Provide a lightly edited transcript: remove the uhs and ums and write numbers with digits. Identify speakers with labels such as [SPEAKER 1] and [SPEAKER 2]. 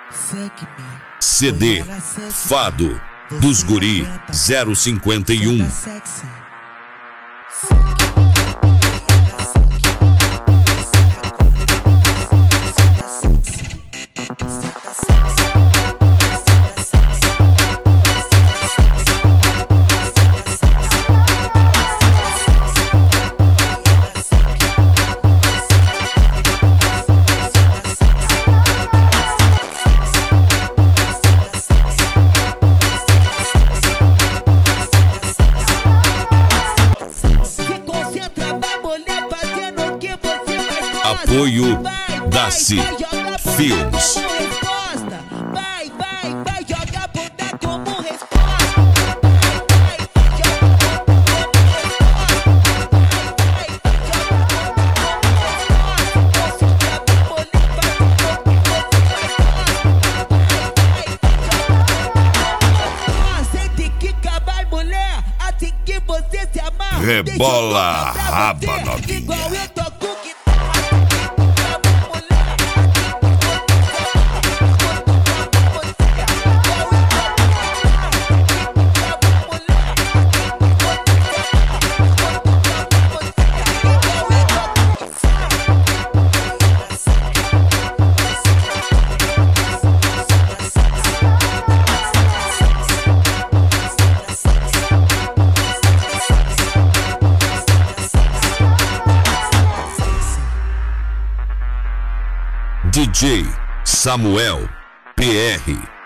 [SPEAKER 1] CD Fado dos Guri 051. Apoio Daci Filmes.
[SPEAKER 2] Vai jogar bunda como resposta. Sente que vai mulher, assim que você se amarra.
[SPEAKER 1] Rebola raba novinha.
[SPEAKER 2] Igual eu toco.
[SPEAKER 1] DJ Samuel PR